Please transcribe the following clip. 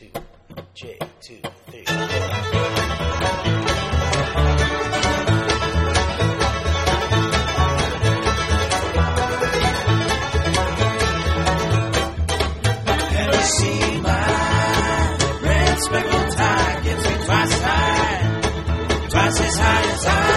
2, J, 2, 3, 4. Have you seen my red speckled tie? Gets me twice as high as I.